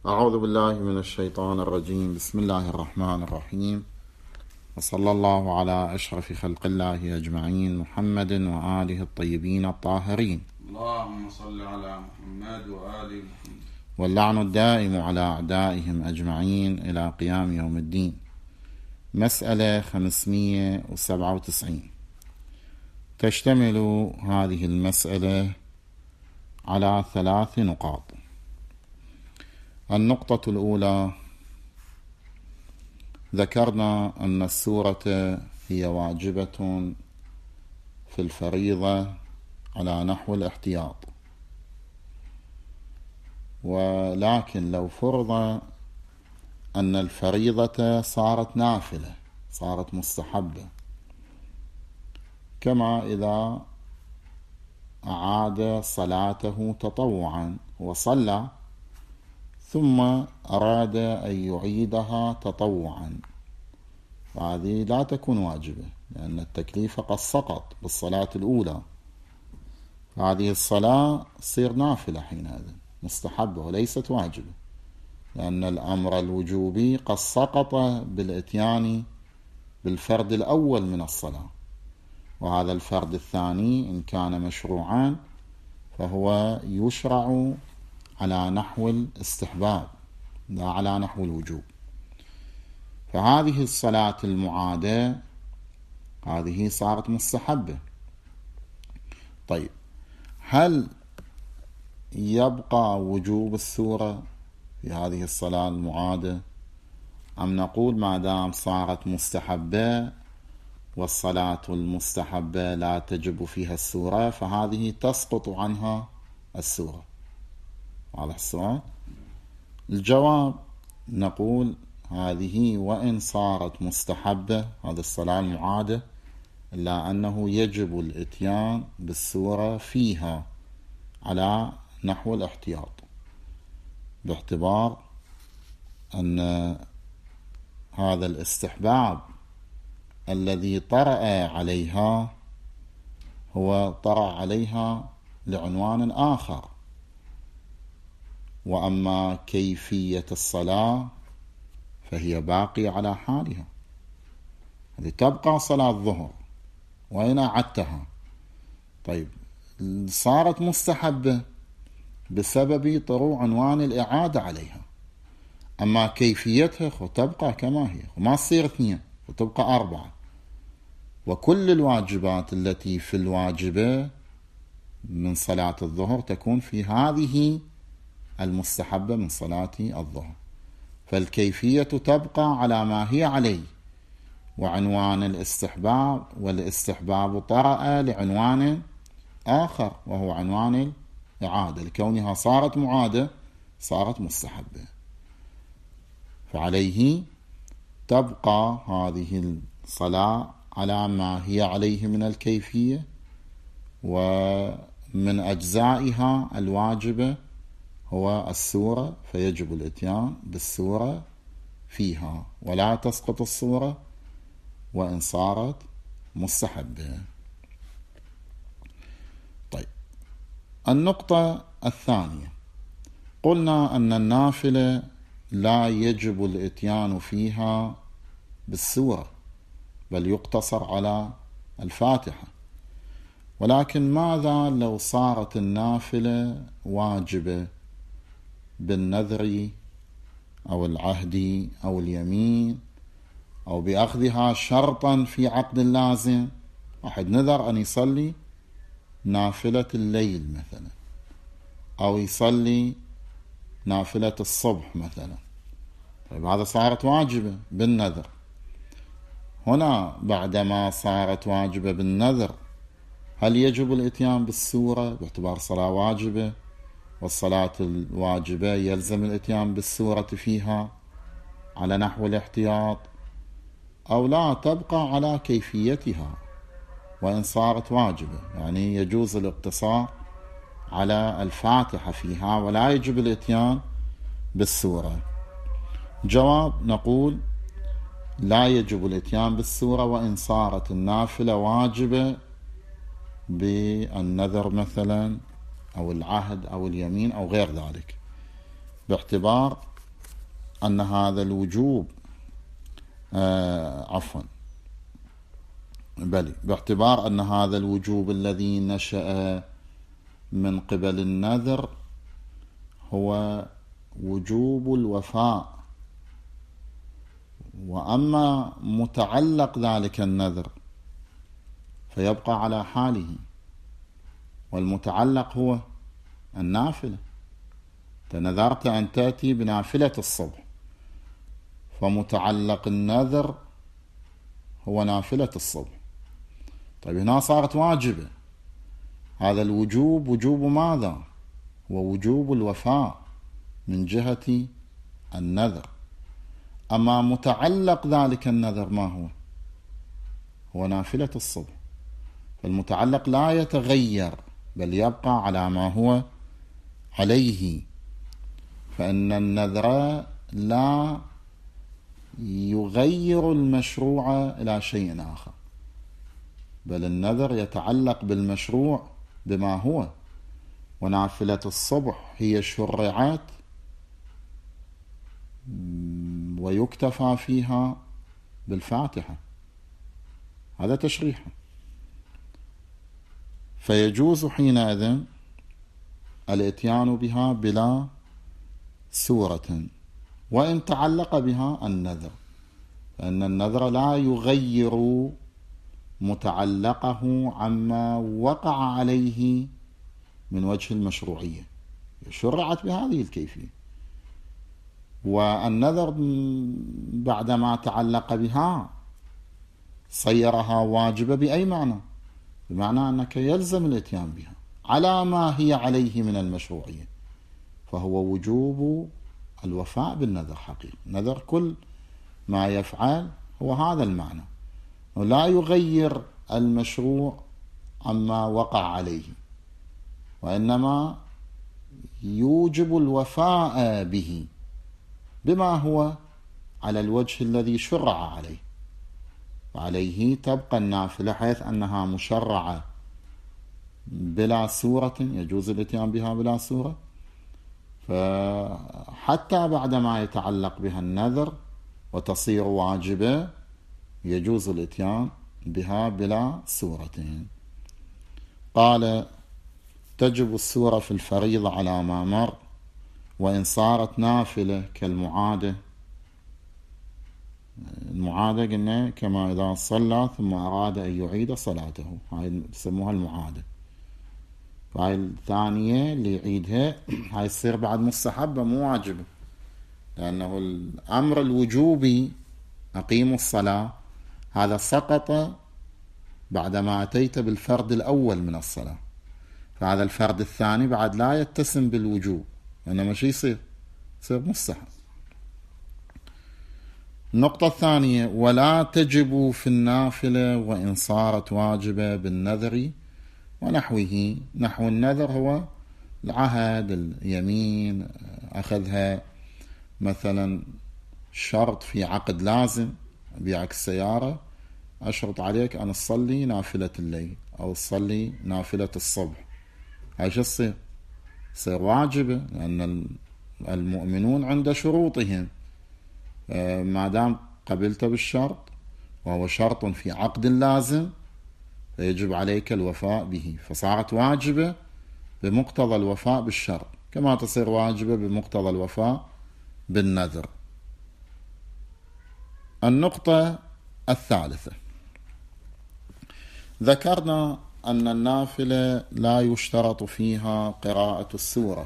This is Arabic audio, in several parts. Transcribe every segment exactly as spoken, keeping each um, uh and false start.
أعوذ بالله من الشيطان الرجيم. بسم الله الرحمن الرحيم، وصلى الله على أشرف خلق الله أجمعين، محمد وآله الطيبين الطاهرين. اللهم صل على محمد وآل محمد. واللعن الدائم على أعدائهم أجمعين إلى قيام يوم الدين. مسألة خمسمئة وسبعة وتسعين. تشتمل هذه المسألة على ثلاث نقاط. النقطة الأولى، ذكرنا أن السورة هي واجبة في الفريضة على نحو الاحتياط، ولكن لو فرض أن الفريضة صارت نافلة، صارت مستحبة، كما إذا أعاد صلاته تطوعا وصلى ثم أراد أن يعيدها تطوعا، فهذه لا تكون واجبة، لأن التكليف قد سقط بالصلاة الأولى. هذه الصلاة تصير نافلة حينئذ، مستحبة وليست واجبة، لأن الأمر الوجوبي قد سقط بالإتيان بالفرد الأول من الصلاة، وهذا الفرد الثاني إن كان مشروعا فهو يشرع على نحو الاستحباب لا على نحو الوجوب. فهذه الصلاة المعادة هذه صارت مستحبة. طيب، هل يبقى وجوب السورة في هذه الصلاة المعادة، أم نقول ما دام صارت مستحبة والصلاة المستحبة لا تجب فيها السورة فهذه تسقط عنها السورة؟ واضح السؤال؟ الجواب نقول هذه وإن صارت مستحبة، هذه الصلاة المعادة، إلا أنه يجب الإتيان بالسورة فيها على نحو الاحتياط، باعتبار أن هذا الاستحباب الذي طرأ عليها هو طرأ عليها لعنوان آخر، وأما كيفية الصلاة فهي باقية على حالها. هذه تبقى صلاة الظهر وإن أعدتها. طيب، صارت مستحبة بسبب طروء عنوان الإعادة عليها، أما كيفيتها تبقى كما هي، وما تصير اثنين وتبقى أربعة. وكل الواجبات التي في الواجبة من صلاة الظهر تكون في هذه المستحبة من صلاة الظهر، فالكيفية تبقى على ما هي عليه، وعنوان الاستحباب والاستحباب طرأ لعنوان آخر وهو عنوان الإعادة، لكونها صارت معادة صارت مستحبة، فعليه تبقى هذه الصلاة على ما هي عليه من الكيفية، ومن أجزائها الواجبة هو السورة، فيجب الإتيان بالسورة فيها ولا تسقط السورة وإن صارت مستحبة. طيب، النقطة الثانية، قلنا أن النافلة لا يجب الإتيان فيها بالسورة، بل يقتصر على الفاتحة. ولكن ماذا لو صارت النافلة واجبة بالنذر أو العهد أو اليمين، أو بأخذها شرطا في عقد اللازم؟ واحد نذر أن يصلي نافلة الليل مثلا، أو يصلي نافلة الصبح مثلا، طيب هذا صارت واجبة بالنذر. هنا بعدما صارت واجبة بالنذر، هل يجب الإتيان بالسورة باعتبار صلاة واجبة، والصلاة الواجبة يلزم الإتيان بالسورة فيها على نحو الاحتياط، أو لا تبقى على كيفيتها وإن صارت واجبة؟ يعني يجوز الاقتصار على الفاتحة فيها ولا يجب الإتيان بالسورة. جواب، نقول لا يجب الإتيان بالسورة وإن صارت النافلة واجبة بالنذر مثلا أو العهد أو اليمين أو غير ذلك، باعتبار أن هذا الوجوب آه عفوا بل باعتبار أن هذا الوجوب الذي نشأ من قبل النذر هو وجوب الوفاء، وأما متعلق ذلك النذر فيبقى على حاله، والمتعلق هو النافلة. تنذرت أن تأتي بنافلة الصبح، فمتعلق النذر هو نافلة الصبح. طيب هنا صارت واجبة، هذا الوجوب وجوب ماذا؟ هو وجوب الوفاء من جهة النذر. أما متعلق ذلك النذر ما هو؟ هو نافلة الصبح، فالمتعلق لا يتغير بل يبقى على ما هو عليه، فإن النذر لا يغير المشروع إلى شيء آخر، بل النذر يتعلق بالمشروع بما هو. ونافلة الصبح هي شرعت ويكتفى فيها بالفاتحة، هذا تشريح، فيجوز حينئذ الاتيان بها بلا سورة وإن تعلق بها النذر، فإن النذر لا يغير متعلقه عما وقع عليه من وجه المشروعية، شرعت بهذه الكيفية. والنذر بعدما تعلق بها صيرها واجبة بأي معنى؟ بمعنى أنك يلزم الاتيان بها على ما هي عليه من المشروعية، فهو وجوب الوفاء بالنذر حقيقة. نذر كل ما يفعل هو هذا المعنى، ولا يغير المشروع عما وقع عليه، وإنما يوجب الوفاء به بما هو على الوجه الذي شرع عليه، وعليه تبقى النافلة حيث أنها مشرعة بلا سورة، يجوز الاتيان بها بلا سورة، فحتى بعدما يتعلق بها النذر وتصير واجبة يجوز الاتيان بها بلا سورة. قال: تجب السورة في الفريضة على ما مر، وإن صارت نافلة كالمعادة. المعادة قلنا كما إذا صلى ثم أراد أن يعيد صلاته، هاي يسموها المعادة. فهاي الثانية اللي يعيدها هاي تصير بعد مستحبة مو واجبة، لأنه الأمر الوجوبي أقيموا الصلاة هذا سقط بعدما أتيت بالفرد الأول من الصلاة، فهذا الفرد الثاني بعد لا يتسم بالوجوب، إنما شي يصير يصير مستحب. النقطة الثانية: ولا تجب في النافلة وإن صارت واجبة بالنذر ونحوه. نحو النذر هو العهد، اليمين، أخذها مثلا شرط في عقد لازم، أبيعك السيارة أشرط عليك أن تصلي نافلة الليل أو تصلي نافلة الصبح، هاي شو تصير؟ تصير واجبة، لأن المؤمنون عند شروطهم، ما دام قبلت بالشرط وهو شرط في عقد لازم فيجب عليك الوفاء به، فصارت واجبة بمقتضى الوفاء بالشرط، كما تصير واجبة بمقتضى الوفاء بالنذر. النقطة الثالثة: ذكرنا أن النافلة لا يشترط فيها قراءة السورة،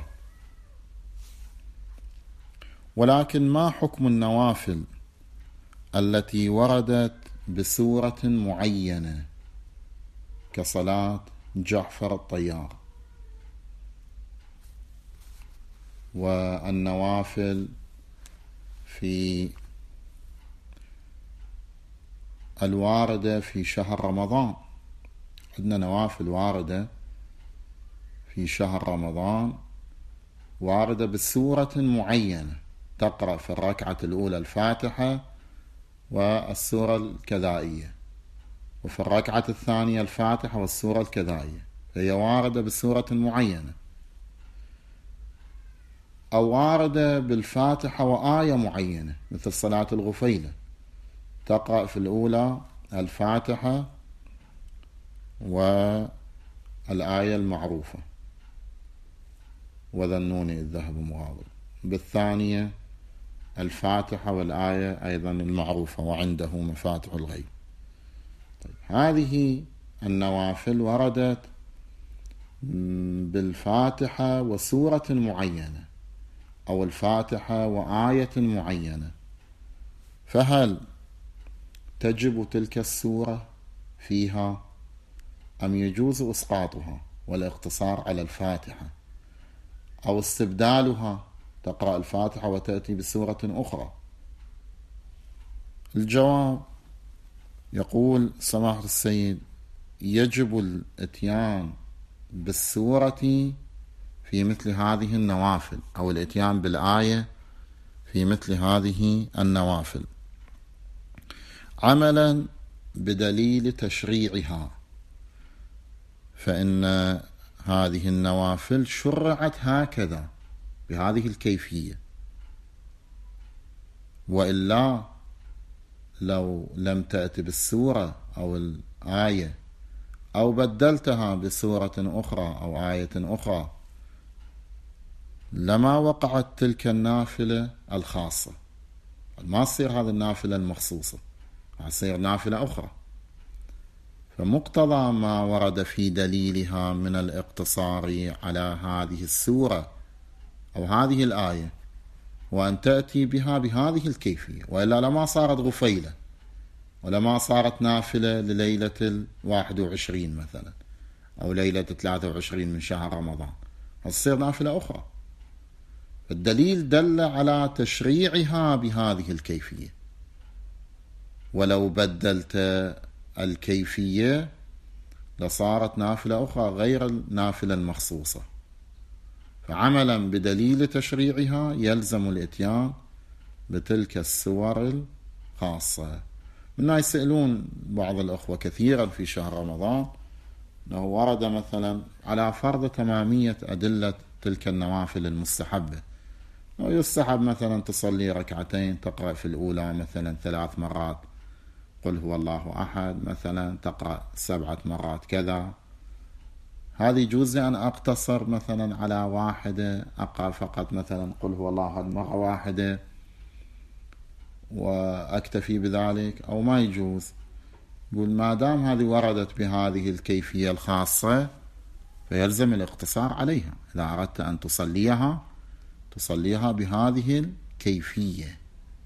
ولكن ما حكم النوافل التي وردت بسورة معينة كصلاة جعفر الطيار، والنوافل في الواردة في شهر رمضان؟ عندنا نوافل واردة في شهر رمضان واردة بسورة معينة، تقرأ في الركعة الأولى الفاتحة والسورة الكذائية، وفي الركعة الثانية الفاتحة والسورة الكذائية، فهي واردة بسورة معينة. أو واردة بالفاتحة وآية معينة مثل صلاة الغفيلة، تقرأ في الأولى الفاتحة والآية المعروفة وذا النون إذ ذهب مغاضب، بالثانية الفاتحة والآية أيضا المعروفة وعنده مفاتح الغيب. طيب هذه النوافل وردت بالفاتحة وسورة معينة أو الفاتحة وآية معينة، فهل تجب تلك السورة فيها أم يجوز إسقاطها والاقتصار على الفاتحة أو استبدالها، تقرأ الفاتحة وتأتي بسورة أخرى؟ الجواب يقول سماحة السيد يجب الاتيان بالسورة في مثل هذه النوافل أو الاتيان بالآية في مثل هذه النوافل عملا بدليل تشريعها، فإن هذه النوافل شرعت هكذا بهذه الكيفية، وإلا لو لم تأتي بالسورة أو الآية أو بدلتها بسورة أخرى أو آية أخرى لما وقعت تلك النافلة الخاصة، ما تصير هذه النافلة المخصوصة، تصير نافلة أخرى. فمقتضى ما ورد في دليلها من الاقتصار على هذه السورة أو هذه الآية وأن تأتي بها بهذه الكيفية، وإلا لما صارت غفيلة ولما صارت نافلة لليلة الواحد وعشرين مثلا أو ليلة ثلاثة وعشرين من شهر رمضان، تصير نافلة أخرى. الدليل دل على تشريعها بهذه الكيفية، ولو بدلت الكيفية لصارت نافلة أخرى غير النافلة المخصوصة. فعملا بدليل تشريعها يلزم الاتيان بتلك السور الخاصة. منا يسألون بعض الأخوة كثيرا في شهر رمضان أنه ورد مثلا على فرض تمامية أدلة تلك النوافل المستحبة، ويستحب مثلا تصلي ركعتين تقرأ في الأولى مثلا ثلاث مرات قل هو الله أحد، مثلا تقرأ سبعة مرات كذا، هذه يجوز أن أقتصر مثلا على واحدة، أقرأ فقط مثلا قل هو الله أحد مرة واحدة وأكتفي بذلك، أو ما يجوز؟ يقول ما دام هذه وردت بهذه الكيفية الخاصة فيلزم الاقتصار عليها، إذا أردت أن تصليها تصليها بهذه الكيفية.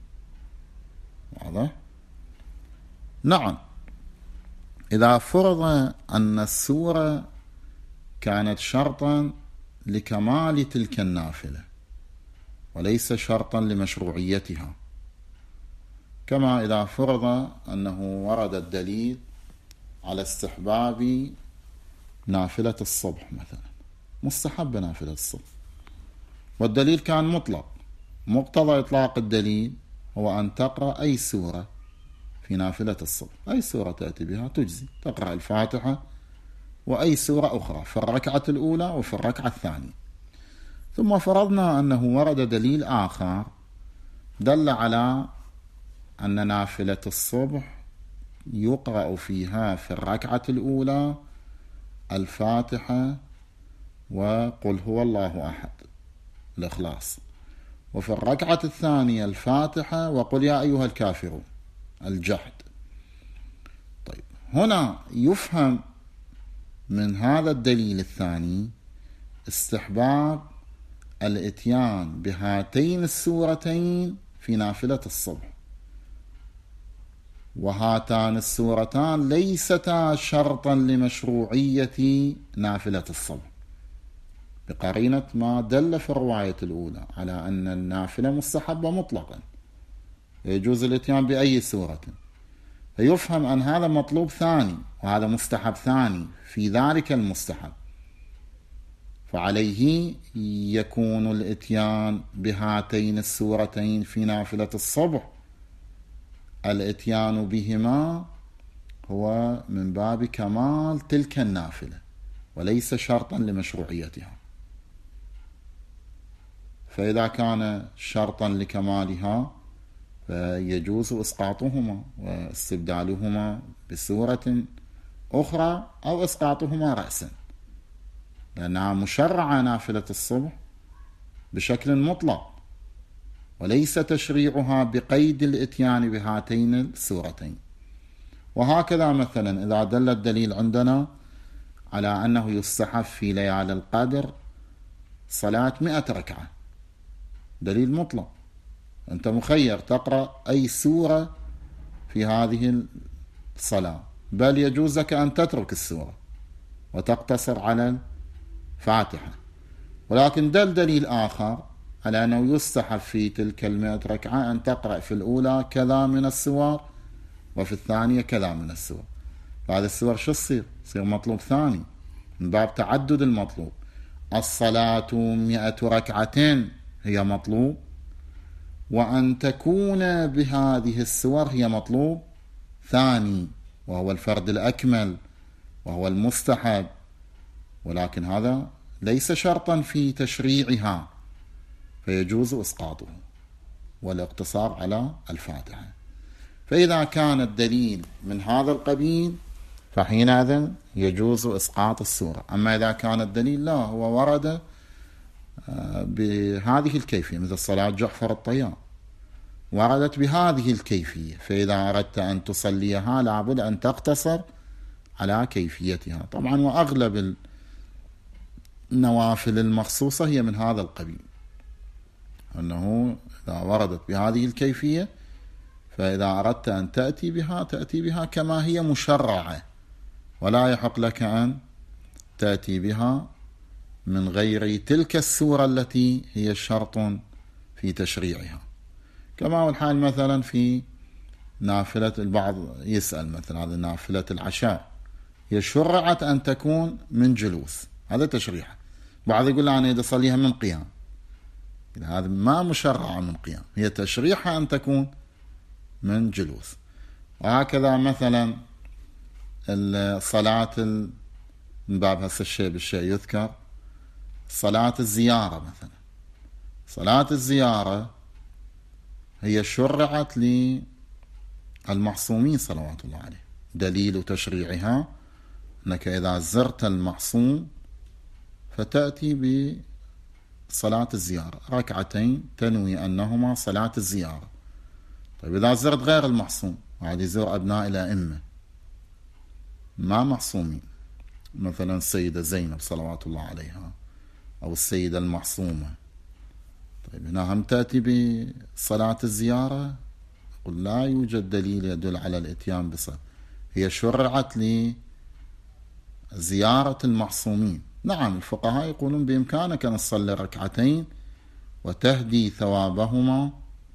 واضح؟ نعم، إذا فرض أن السورة كانت شرطا لكمال تلك النافلة وليس شرطا لمشروعيتها، كما إذا فرض أنه ورد الدليل على استحباب نافلة الصبح مثلا، مستحب نافلة الصبح، والدليل كان مطلق، مقتضى إطلاق الدليل هو أن تقرأ أي سورة في نافلة الصبح، أي سورة تأتي بها تجزي، تقرأ الفاتحة وأي سورة أخرى في الركعة الأولى وفي الركعة الثانية. ثم فرضنا أنه ورد دليل آخر دل على أن نافلة الصبح يقرأ فيها في الركعة الأولى الفاتحة وقل هو الله أحد الإخلاص، وفي الركعة الثانية الفاتحة وقل يا أيها الكافرون الجحد. طيب هنا يفهم من هذا الدليل الثاني استحباب الاتيان بهاتين السورتين في نافلة الصبح، وهاتان السورتان ليستا شرطا لمشروعية نافلة الصبح، بقرينة ما دل في الرواية الأولى على أن النافلة مستحبة مطلقا، يجوز الاتيان بأي سورة، فيفهم أن هذا مطلوب ثاني وهذا مستحب ثاني في ذلك المستحب، فعليه يكون الاتيان بهاتين السورتين في نافلة الصبح، الاتيان بهما هو من باب كمال تلك النافلة وليس شرطا لمشروعيتها. فإذا كان شرطا لكمالها فيجوز إسقاطهما واستبدالهما بسورة أخرى أو إسقاطهما رأسا، لأنها مشرعة نافلة الصبح بشكل مطلق، وليس تشريعها بقيد الإتيان بهاتين السورتين. وهكذا مثلا إذا دل الدليل عندنا على أنه يستحب في ليالي القدر صلاة مئة ركعة، دليل مطلق، أنت مخير تقرأ أي سورة في هذه الصلاة، بل يجوز لك أن تترك السورة وتقتصر على الفاتحة. ولكن دل دليل آخر على أنه يستحب في تلك المئة ركعة أن تقرأ في الأولى كذا من السور وفي الثانية كذا من السور. فهذا السور شو تصير؟ تصير مطلوب ثاني من باب تعدد المطلوب. الصلاة مئة ركعة هي مطلوب، وأن تكون بهذه السور هي مطلوب ثاني، وهو الفرد الأكمل وهو المستحب، ولكن هذا ليس شرطا في تشريعها، فيجوز إسقاطه والاقتصار على الفاتحة. فإذا كان الدليل من هذا القبيل فحينئذ يجوز إسقاط السورة. أما إذا كان الدليل لا هو ورد بهذه الكيفية، مثل صلاة جعفر الطيار وردت بهذه الكيفية، فإذا أردت أن تصليها لابد أن تقتصر على كيفيتها. طبعا وأغلب النوافل المخصوصة هي من هذا القبيل، أنه إذا وردت بهذه الكيفية فإذا أردت أن تأتي بها تأتي بها كما هي مشرعة، ولا يحق لك أن تأتي بها من غير تلك السورة التي هي شرط في تشريعها. كما هو الحال مثلا في نافلة، البعض يسأل مثلا هذا نافلة العشاء هي شرعت أن تكون من جلوس، هذا تشريعها. بعض يقول أنا إذا صليها من قيام، هذا ما مشرعة من قيام، هي تشريعها أن تكون من جلوس. وهكذا مثلا الصلاة من باب هسه الشيء بالشيء يذكر صلاة الزيارة مثلا. صلاة الزيارة هي شرعت للمعصومين صلوات الله عليه، دليل تشريعها أنك إذا زرت المعصوم فتأتي بصلاة الزيارة ركعتين تنوي أنهما صلاة الزيارة. طيب إذا زرت غير المعصوم، وعاد يزور أبناء الأئمة ما معصومين، مثلا السيدة زينب صلوات الله عليها أو السيدة المعصومة، طيب هنا هم تأتي بصلاة الزيارة؟ قل لا يوجد دليل يدل على الاتيان بصلاة، هي شرعت لزيارة المعصومين. نعم الفقهاء يقولون بإمكانك أن تصلي ركعتين وتهدي ثوابهما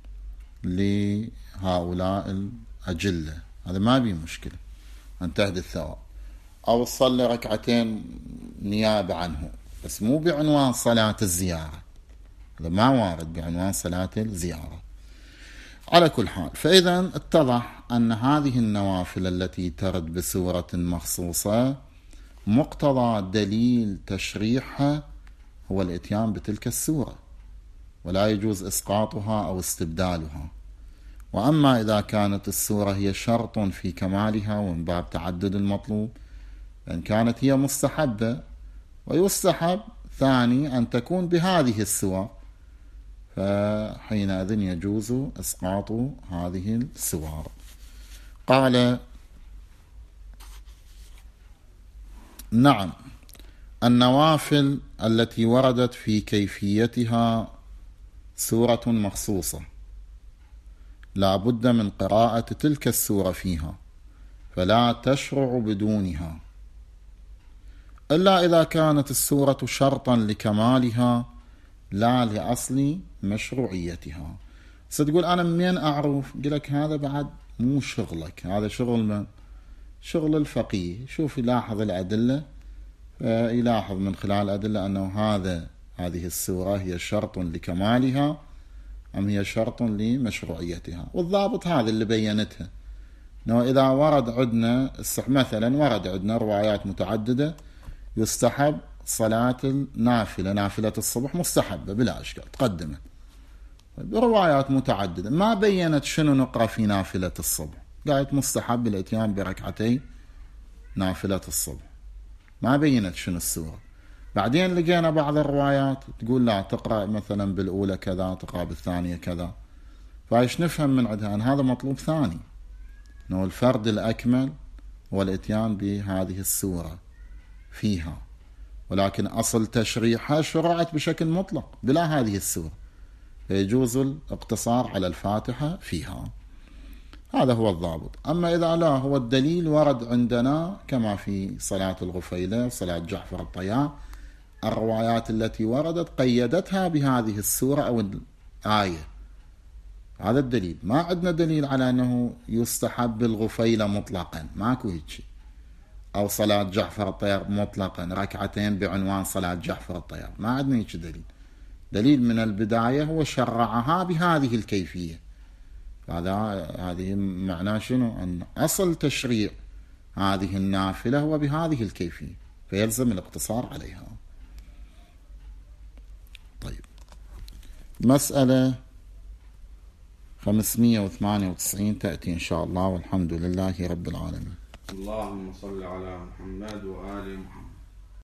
لهؤلاء الأجلة، هذا ما بيه مشكلة أن تهدي الثواب، أو تصلي ركعتين نيابة عنه، بس مو بعنوان صلاة الزيارة، هذا ما وارد بعنوان صلاة الزيارة. على كل حال، فإذا اتضح أن هذه النوافل التي ترد بسورة مخصوصة مقتضى دليل تشريعها هو الاتيان بتلك السورة، ولا يجوز إسقاطها أو استبدالها. وأما إذا كانت السورة هي شرط في كمالها ومن باب تعدد المطلوب، فإن كانت هي مستحبة ويستحب ثاني أن تكون بهذه السور، فحينئذ يجوز إسقاط هذه السور. قال نعم، النوافل التي وردت في كيفيتها سورة مخصوصة لا بد من قراءة تلك السورة فيها، فلا تشرع بدونها، إلا إذا كانت السورة شرطا لكمالها لا لأصل مشروعيتها. ستقول أنا منين أعرف؟ قل لك هذا بعد مو شغلك، هذا شغل من شغل الفقيه. شوف يلاحظ الأدلة، يلاحظ من خلال الأدلة أنه هذا هذه السورة هي شرط لكمالها أم هي شرط لمشروعيتها. والضابط هذا اللي بينتها، أنه إذا ورد عندنا مثلا ورد عندنا روايات متعددة يستحب صلاة النافلة نافلة الصبح مستحبة بلا إشكال تقدمت بروايات متعددة، ما بينت شنو نقرأ في نافلة الصبح، قالت مستحب الاتيان بركعتي نافلة الصبح، ما بينت شنو السورة. بعدين لقينا بعض الروايات تقول لا تقرأ مثلا بالأولى كذا، تقرأ بالثانية كذا، فايش نفهم من عندها أن هذا مطلوب ثاني، أنه الفرد الأكمل هو الاتيان بهذه السورة فيها، ولكن أصل تشريحها شرعت بشكل مطلق بلا هذه السورة، فيجوز الاقتصار على الفاتحة فيها. هذا هو الضابط. أما إذا لا، هو الدليل ورد عندنا كما في صلاة الغفيلة صلاة جعفر الطيار، الروايات التي وردت قيدتها بهذه السورة أو الآية، هذا الدليل. ما عندنا دليل على أنه يستحب الغفيلة مطلقا، ماكو هيك، أو صلاة جعفر الطيار مطلقا ركعتين بعنوان صلاة جعفر الطيار، ما عندنا هيك دليل. دليل من البداية هو شرعها بهذه الكيفية. هذا هذه معناه شنو؟ أن أصل تشريع هذه النافلة هو بهذه الكيفية، فيلزم الاقتصار عليها. طيب، مسألة خمسمائة وثمانية وتسعين تأتي إن شاء الله، والحمد لله رب العالمين. اللهم صل على محمد وآل محمد.